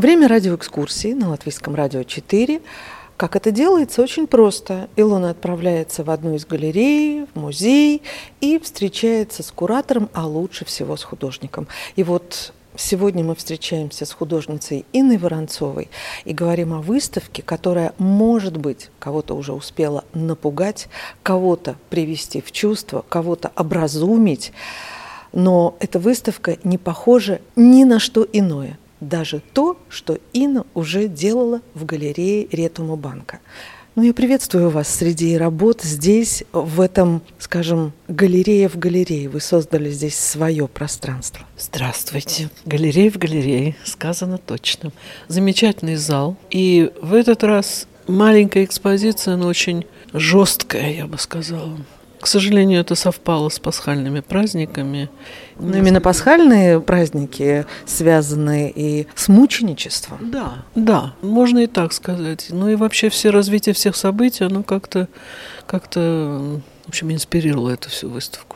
Время радиоэкскурсии на Латвийском радио 4. Как это делается? Очень просто. Илона отправляется в одну из галерей, в музей и встречается с куратором, а лучше всего с художником. И вот сегодня мы встречаемся с художницей Инной Воронцовой и говорим о выставке, которая, может быть, кого-то уже успела напугать, кого-то привести в чувство, кого-то образумить. Но эта выставка не похожа ни на что иное. Даже то, что Инна уже делала в галерее Ретума банка. Ну, я приветствую вас среди работ здесь, в этом, скажем, галерея в галерее. Вы создали здесь свое пространство. Здравствуйте. Галерея в галерее, сказано точно. Замечательный зал. И в этот раз маленькая экспозиция, но очень жесткая, я бы сказала. К сожалению, это совпало с пасхальными праздниками. Но именно пасхальные праздники связаны и с мученичеством. Да, можно и так сказать. Ну и вообще все развитие всех событий, оно как-то, в общем, инспирировало эту всю выставку.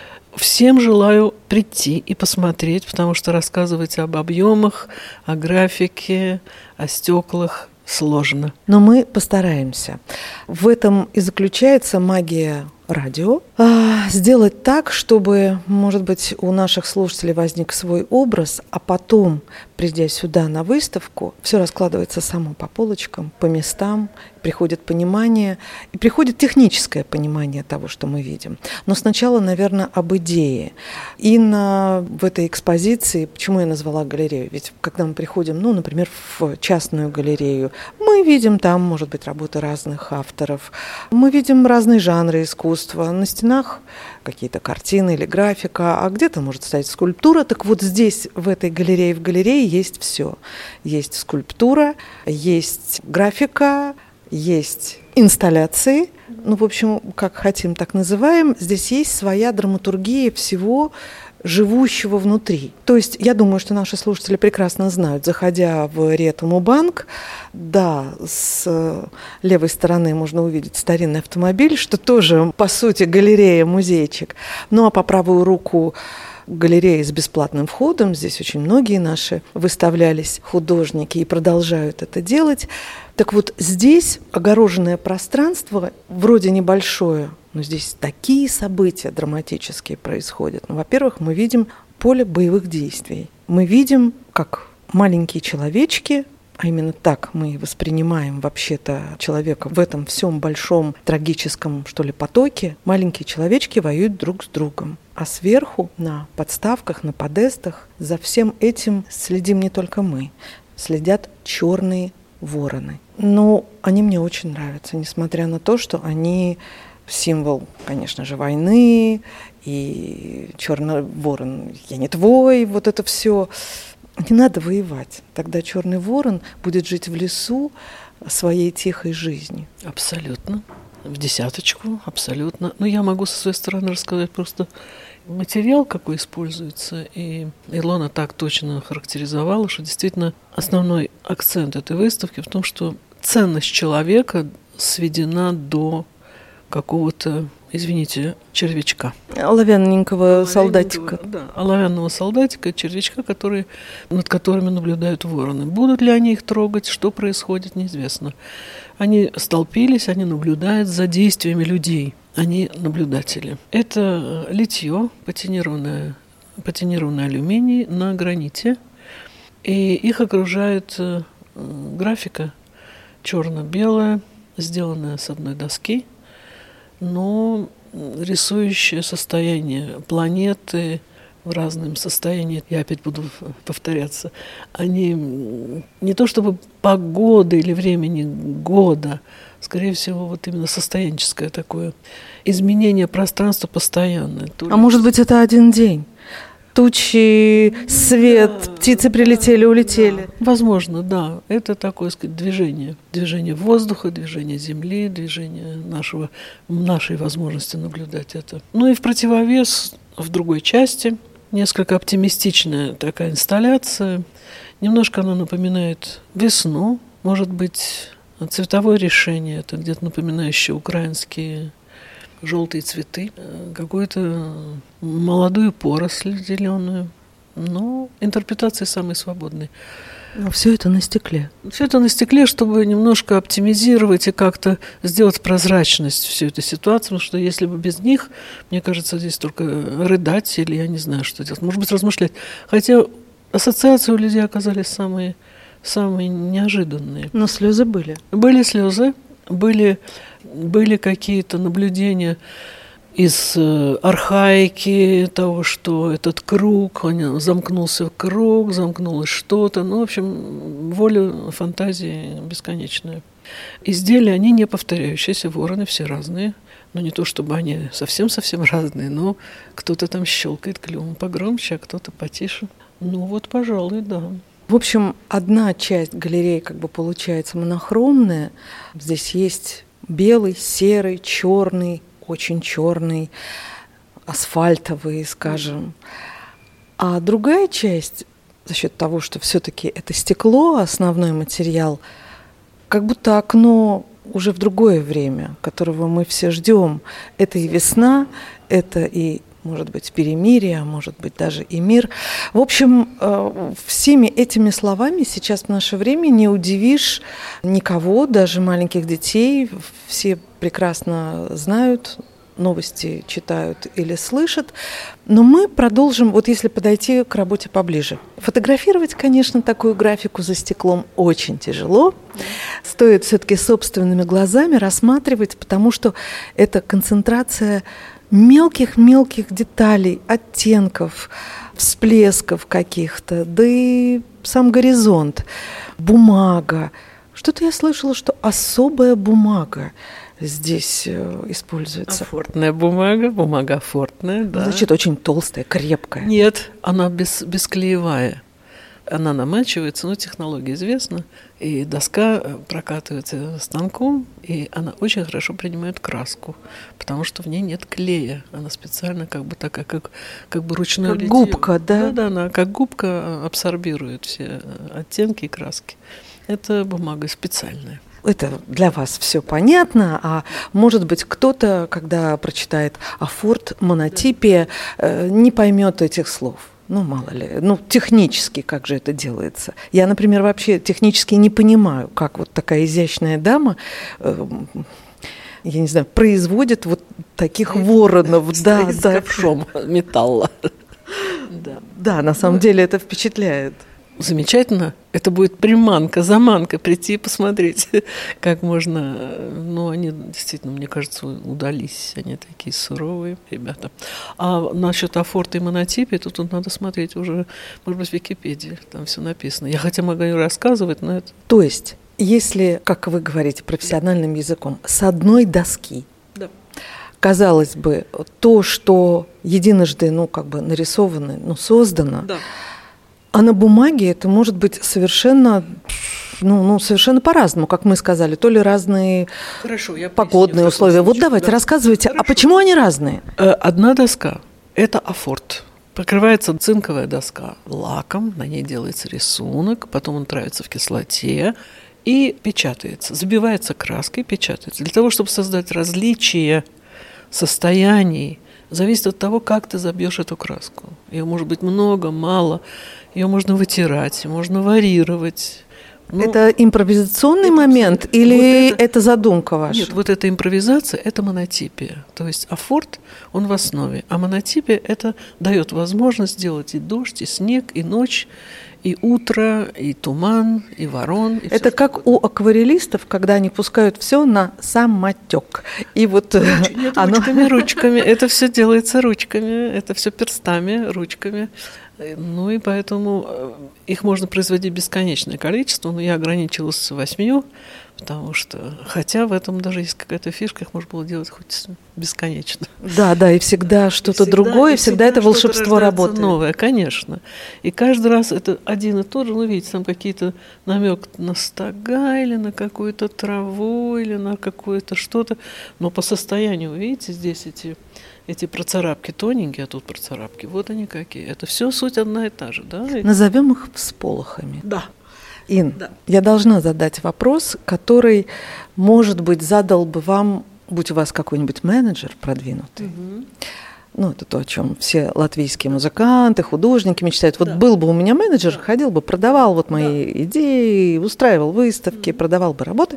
Всем желаю прийти и посмотреть, потому что рассказывать об объемах, о графике, о стеклах сложно. Но мы постараемся. В этом и заключается магия радио. Сделать так, чтобы, может быть, у наших слушателей возник свой образ, а потом, придя сюда на выставку, все раскладывается само по полочкам, по местам, приходит понимание, и приходит техническое понимание того, что мы видим. Но сначала, наверное, об идее. Инна в этой экспозиции, почему я назвала галерею? Ведь когда мы приходим, например, в частную галерею, мы видим там, может быть, работы разных авторов, мы видим разные жанры искусства. На стенах какие-то картины или графика, а где-то может стоять скульптура. Так вот здесь, в этой галерее, в галерее есть все. Есть скульптура, есть графика, есть инсталляции. В общем, как хотим, так называем. Здесь есть своя драматургия всего живущего внутри. То есть, я думаю, что наши слушатели прекрасно знают, заходя в Ретуму банк, да, с левой стороны можно увидеть старинный автомобиль, что тоже, по сути, галерея, музейчик. Ну, а по правую руку галерея с бесплатным входом. Здесь очень многие наши выставлялись художники и продолжают это делать. Так вот, здесь огороженное пространство, вроде небольшое, но здесь такие события драматические происходят. Во-первых, мы видим поле боевых действий. Мы видим, как маленькие человечки, а именно так мы воспринимаем вообще-то человека в этом всем большом трагическом, потоке, маленькие человечки воюют друг с другом. А сверху, на подставках, на подестах, за всем этим следим не только мы. Следят черные вороны. Но они мне очень нравятся, несмотря на то, что они символ, конечно же, войны, и черный ворон «я не твой», вот это все. Не надо воевать. Тогда черный ворон будет жить в лесу своей тихой жизнью. Абсолютно. В десяточку, абсолютно. Но я могу со своей стороны рассказать просто материал, какой используется. И Илона так точно характеризовала, что действительно основной акцент этой выставки в том, что ценность человека сведена до какого-то, извините, червячка. Оловянненького солдатика. Да, оловянного солдатика, червячка, над которыми наблюдают вороны. Будут ли они их трогать, что происходит, неизвестно. Они столпились, они наблюдают за действиями людей. Они наблюдатели. Это литье, патинированный алюминий на граните. И их окружает графика черно-белая, сделанная с одной доски, но рисующее состояние планеты в разном состоянии. Я опять буду повторяться. Они не то чтобы погода или времени года, скорее всего, вот именно состоянческое такое изменение пространства постоянное. А может быть, это один день? Тучи, свет, да, птицы прилетели, улетели. Да. Возможно, да. Это такое, сказать, движение. Движение воздуха, движение земли, движение нашей возможности наблюдать это. Ну и в противовес в другой части несколько оптимистичная такая инсталляция. Немножко она напоминает весну. Может быть, цветовое решение. Это где-то напоминающее украинские желтые цветы, какую-то молодую поросль зеленую. Но интерпретации самые свободные. Но все это на стекле. Все это на стекле, чтобы немножко оптимизировать и как-то сделать прозрачность всей этой ситуации, потому что если бы без них, мне кажется, здесь только рыдать или я не знаю, что делать. Может быть, размышлять. Хотя ассоциации у людей оказались самые неожиданные. Но слезы были. Были слезы, были какие-то наблюдения из архаики, того, что этот круг, он замкнулся в круг, замкнулось что-то. Ну, в общем, воля фантазии бесконечная. Изделия, они не повторяющиеся, вороны все разные. Но не то, чтобы они совсем-совсем разные, но кто-то там щелкает клювом погромче, а кто-то потише. Ну вот, пожалуй, да. В общем, одна часть галереи как бы получается монохромная. Здесь есть белый, серый, черный, очень черный, асфальтовый, скажем. А другая часть, за счет того, что все-таки это стекло, основной материал, как будто окно уже в другое время, которого мы все ждем. Это и весна, это и, может быть, перемирие, а может быть, даже и мир. В общем, всеми этими словами сейчас в наше время не удивишь никого, даже маленьких детей. Все прекрасно знают, новости читают или слышат. Но мы продолжим, вот если подойти к работе поближе. Фотографировать, конечно, такую графику за стеклом очень тяжело. Стоит все-таки собственными глазами рассматривать, потому что это концентрация мелких-мелких деталей, оттенков, всплесков каких-то, да и сам горизонт, бумага. Что-то я слышала, что особая бумага здесь используется. Афортная бумага афортная, да. Значит, очень толстая, крепкая. Нет, она бесклеевая. Она намачивается, но технология известна, и доска прокатывается станком, и она очень хорошо принимает краску, потому что в ней нет клея. Она специально как бы такая, как бы ручное литье. Губка, да? Да, она как губка абсорбирует все оттенки и краски. Это бумага специальная. Это для вас все понятно, а может быть кто-то, когда прочитает афорт, монотипия, не поймет этих слов. Ну, мало ли. Ну, технически как же это делается? Я, например, вообще технически не понимаю, как вот такая изящная дама, я не знаю, производит вот таких воронов. Да, с ковшом металла. Да, на самом деле это впечатляет. Замечательно. Это будет приманка, заманка прийти и посмотреть, как можно. Ну, они действительно, мне кажется, удались. Они такие суровые ребята. А насчет афорта и монотипии, тут надо смотреть уже, может быть, в Википедии. Там все написано. Я хотя могу рассказывать, но это... То есть, если, как вы говорите профессиональным языком, с одной доски, да, казалось бы, то, что единожды, ну, как бы нарисовано, ну, создано, да. А на бумаге это может быть совершенно, совершенно по-разному, как мы сказали, то ли разные погодные условия. Вот давайте, рассказывайте, а почему они разные? Одна доска – это афорт. Покрывается цинковая доска лаком, на ней делается рисунок, потом он травится в кислоте и печатается, забивается краской, печатается. Для того, чтобы создать различия состояний, зависит от того, как ты забьешь эту краску. Ее может быть много, мало. Ее можно вытирать, можно варьировать. Это импровизационный момент или вот это задумка ваша? Нет, вот эта импровизация – это монотипия. То есть афорт, он в основе. А монотипия – это дает возможность сделать и дождь, и снег, и ночь, и утро, и туман, и ворон. И это как у акварелистов, когда они пускают все на самотек. И вот нет, ручками. Это все делается ручками, это все перстами, ручками. Ну и поэтому их можно производить бесконечное количество, но я ограничилась 8, потому что, хотя в этом даже есть какая-то фишка, их можно было делать хоть бесконечно. Да, и всегда что-то другое, всегда это волшебство работает. Новое, конечно. И каждый раз это один и тот же, видите, там какие-то намек на стога или на какую-то траву, или на какое-то что-то, но по состоянию, видите, здесь эти процарапки тоненькие, а тут процарапки, вот они какие. Это все суть одна и та же, да? Назовем их всполохами. Да. Ин, я должна задать вопрос, который, может быть, задал бы вам, будь у вас какой-нибудь менеджер продвинутый. Ну, это то, о чем все латвийские музыканты, художники мечтают. Вот был бы у меня менеджер, ходил бы, продавал вот мои идеи, устраивал выставки, продавал бы работы.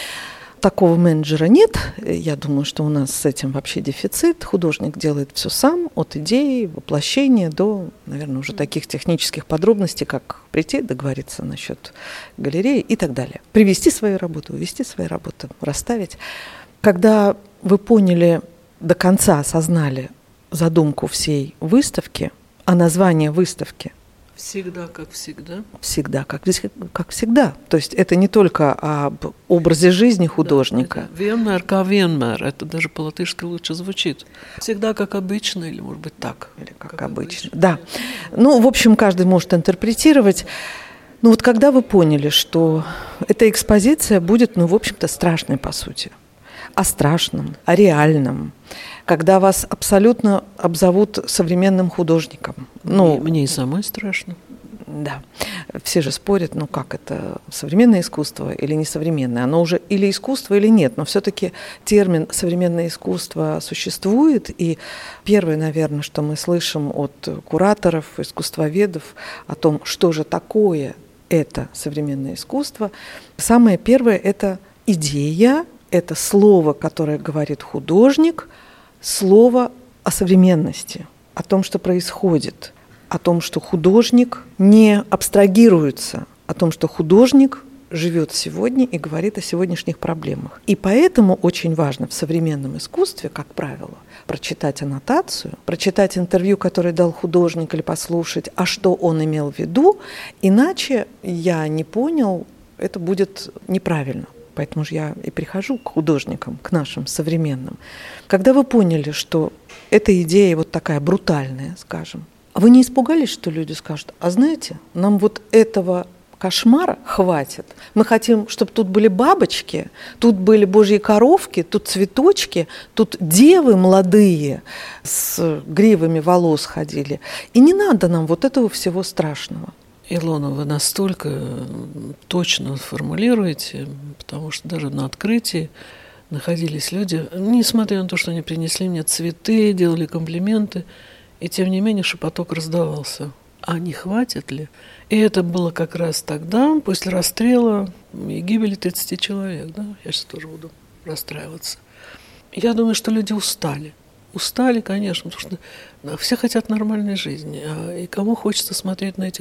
Такого менеджера нет. Я думаю, что у нас с этим вообще дефицит. Художник делает все сам, от идеи, воплощения до, наверное, уже таких технических подробностей, как прийти, договориться насчет галереи и так далее. Привести свою работу, увести свои работы, расставить. Когда вы поняли, до конца осознали задумку всей выставки, а название выставки всегда как всегда. Всегда как всегда. То есть это не только об образе жизни художника. Да, vienmēr kā vienmēr. Это даже по-латышски лучше звучит. Всегда как обычно, или, может быть, так. Или как обычно. Да. Ну, в общем, каждый может интерпретировать. Ну, вот когда вы поняли, что эта экспозиция будет, ну, в общем-то, страшной по сути. О страшном, о реальном. Когда вас абсолютно обзовут современным художником. Ну, мне и самой страшно. Да. Все же спорят, ну как это, современное искусство или несовременное? Оно уже или искусство, или нет. Но все-таки термин «современное искусство» существует. И первое, наверное, что мы слышим от кураторов, искусствоведов о том, что же такое это современное искусство, самое первое – это идея, это слово, которое говорит художник, слово о современности, о том, что происходит, о том, что художник не абстрагируется, о том, что художник живет сегодня и говорит о сегодняшних проблемах. И поэтому очень важно в современном искусстве, как правило, прочитать аннотацию, прочитать интервью, которое дал художник, или послушать, а что он имел в виду, иначе я не понял, это будет неправильно. Поэтому же я и прихожу к художникам, к нашим современным. Когда вы поняли, что эта идея вот такая брутальная, скажем, вы не испугались, что люди скажут, а знаете, нам вот этого кошмара хватит. Мы хотим, чтобы тут были бабочки, тут были божьи коровки, тут цветочки, тут девы молодые с гривами волос ходили. И не надо нам вот этого всего страшного. Илона, вы настолько точно формулируете, потому что даже на открытии находились люди, несмотря на то, что они принесли мне цветы, делали комплименты, и тем не менее шепоток раздавался. А не хватит ли? И это было как раз тогда, после расстрела и гибели 30 человек. Да? Я сейчас тоже буду расстраиваться. Я думаю, что люди устали. Устали, конечно, потому что все хотят нормальной жизни. И кому хочется смотреть на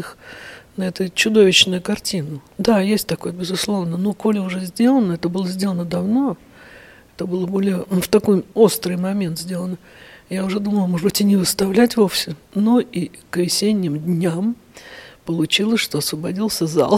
эту чудовищную картину? Да, есть такое, безусловно. Но коли уже сделано, это было сделано давно. Это было более в такой острый момент сделано. Я уже думала, может быть, и не выставлять вовсе. Но и к весенним дням получилось, что освободился зал.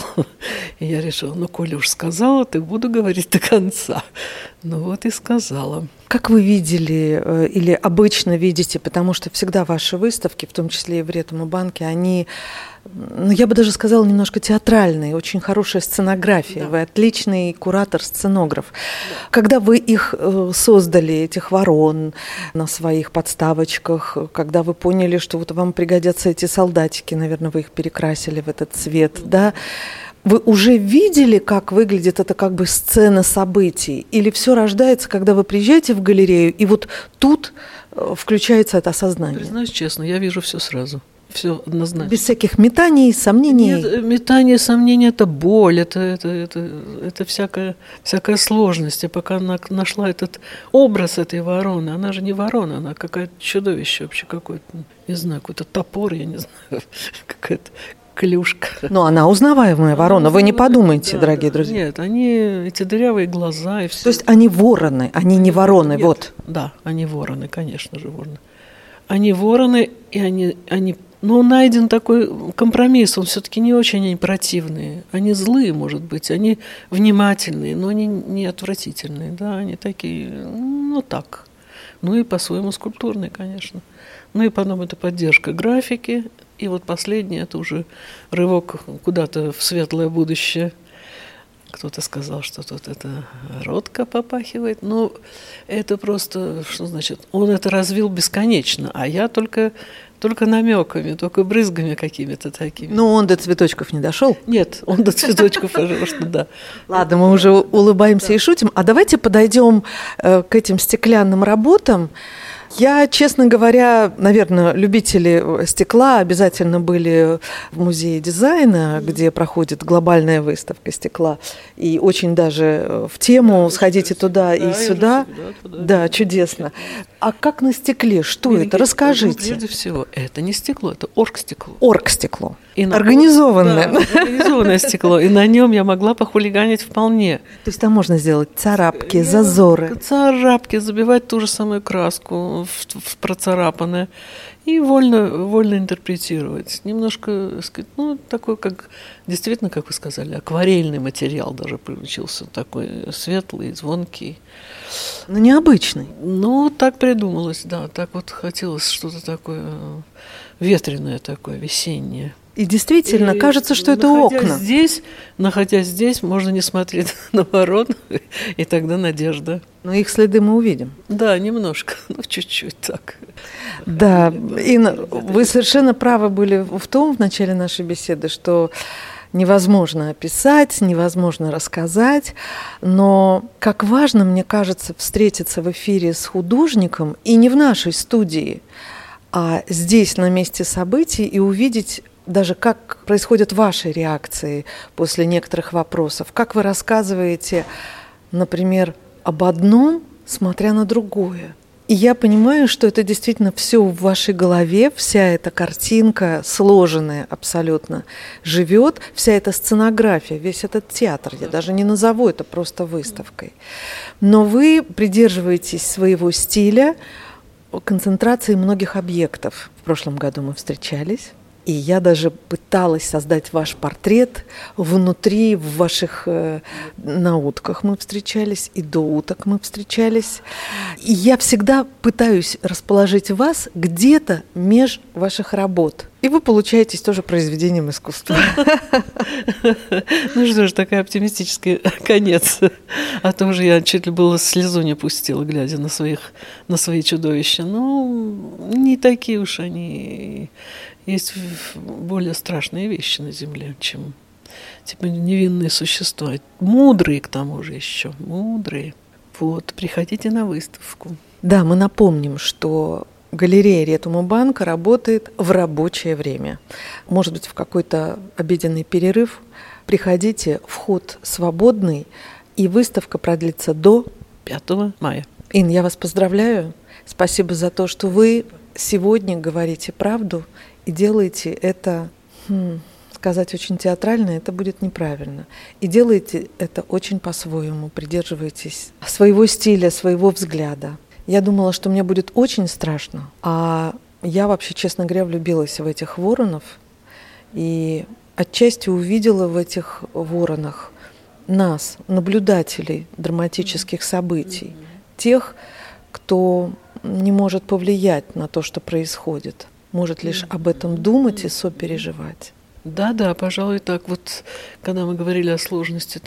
И я решила, ну, коли уж сказала, так буду говорить до конца. Ну вот и сказала. Как вы видели или обычно видите, потому что всегда ваши выставки, в том числе и в Ретуму-банке, они, ну, я бы даже сказала, немножко театральные, очень хорошая сценография. Да. Вы отличный куратор-сценограф. Да. Когда вы их создали, этих ворон на своих подставочках, когда вы поняли, что вот вам пригодятся эти солдатики, наверное, вы их перекрасили в этот цвет, да? Вы уже видели, как выглядит это как бы сцена событий? Или все рождается, когда вы приезжаете в галерею, и вот тут включается это осознание? Признаюсь честно, я вижу все сразу. Все однозначно. Без всяких метаний, сомнений? Нет, метание, сомнения – это боль, это всякая сложность. И пока она нашла этот образ этой вороны, она же не ворона, она какое-то чудовище вообще, какое-то, не знаю, какой-то топор, я не знаю, какая-то клюшка. Но она узнаваемая ворона, вы не подумайте, да, дорогие друзья. Нет, эти дырявые глаза и все. То есть они вороны, они не вороны, нет, вот. Да, они вороны, конечно же, вороны. Они вороны, и они но найден такой компромисс, он все-таки не очень они противные. Они злые, может быть, они внимательные, но они не отвратительные, да, они такие, ну так. Ну и по-своему скульптурные, конечно. Ну и потом это поддержка графики. И вот последнее, это уже рывок куда-то в светлое будущее. Кто-то сказал, что тут это Ротко попахивает. Ну, это просто, что значит, он это развил бесконечно, а я только намеками, только брызгами какими-то такими. Ну, он до цветочков не дошел? Нет, он до цветочков, пожалуйста, да. Ладно, мы уже улыбаемся и шутим. А давайте подойдем к этим стеклянным работам Я, честно говоря, наверное, любители стекла обязательно были в музее дизайна, где проходит глобальная выставка стекла. И очень даже в тему сходите туда и сюда. Да, чудесно. А как на стекле? Что это? Расскажите. Прежде всего, это не стекло, это оргстекло. Оргстекло. Организованное. Да, организованное стекло. И на нем я могла похулиганить вполне. То есть там можно сделать царапки, зазоры. Царапки, забивать ту же самую краску в процарапанное и вольно интерпретировать. Немножко, сказать, такой, как действительно, как вы сказали, акварельный материал даже получился, такой светлый, звонкий. Но необычный. Так придумалось, да, так вот хотелось что-то такое ветреное такое, весеннее. И действительно, кажется, что это окна. Находясь здесь, можно не смотреть на ворон, и тогда надежда. Но их следы мы увидим. Да, немножко, чуть-чуть так. Да, Инна, вы совершенно правы были в том, в начале нашей беседы, что невозможно описать, невозможно рассказать, но как важно, мне кажется, встретиться в эфире с художником, и не в нашей студии, а здесь, на месте событий, и увидеть даже как происходят ваши реакции после некоторых вопросов, как вы рассказываете, например, об одном, смотря на другое. И я понимаю, что это действительно все в вашей голове, вся эта картинка, сложенная абсолютно, живет, вся эта сценография, весь этот театр, я даже не назову это просто выставкой. Но вы придерживаетесь своего стиля, концентрации многих объектов. В прошлом году мы встречались. И я даже пыталась создать ваш портрет внутри, в ваших на утках мы встречались, и до уток мы встречались. И я всегда пытаюсь расположить вас где-то меж ваших работ. И вы получаетесь тоже произведением искусства. Ну что ж, такой оптимистический конец. А то уже я чуть ли было слезу не пустила, глядя на свои чудовища. Не такие уж они. Есть более страшные вещи на земле, чем невинные существа. Мудрые, к тому же, еще. Мудрые. Приходите на выставку. Да, мы напомним, что галерея Ретумобанка работает в рабочее время. Может быть, в какой-то обеденный перерыв. Приходите, вход свободный, и выставка продлится до 5 мая. Ин, я вас поздравляю. Спасибо за то, что вы сегодня говорите правду и делаете это, сказать очень театрально, это будет неправильно. И делаете это очень по-своему, придерживаетесь своего стиля, своего взгляда. Я думала, что мне будет очень страшно, а я вообще, честно говоря, влюбилась в этих воронов и отчасти увидела в этих воронах нас, наблюдателей драматических событий, тех, кто не может повлиять на то, что происходит, может лишь об этом думать и сопереживать. Да, пожалуй, так. Когда мы говорили о сложности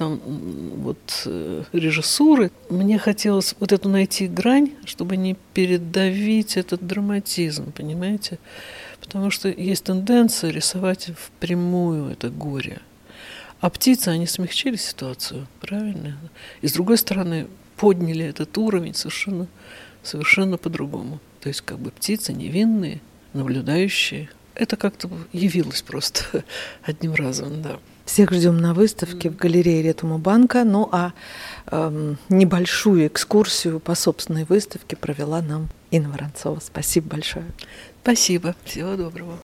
режиссуры, мне хотелось эту найти грань, чтобы не передавить этот драматизм, понимаете? Потому что есть тенденция рисовать впрямую это горе. А птицы, они смягчили ситуацию, правильно? И с другой стороны, подняли этот уровень совершенно по-другому. То есть птицы невинные, наблюдающие. Это как-то явилось просто одним разом, да. Всех ждем на выставке в галерее Ретумобанка. Небольшую экскурсию по собственной выставке провела нам Инна Воронцова. Спасибо большое. Спасибо. Всего доброго.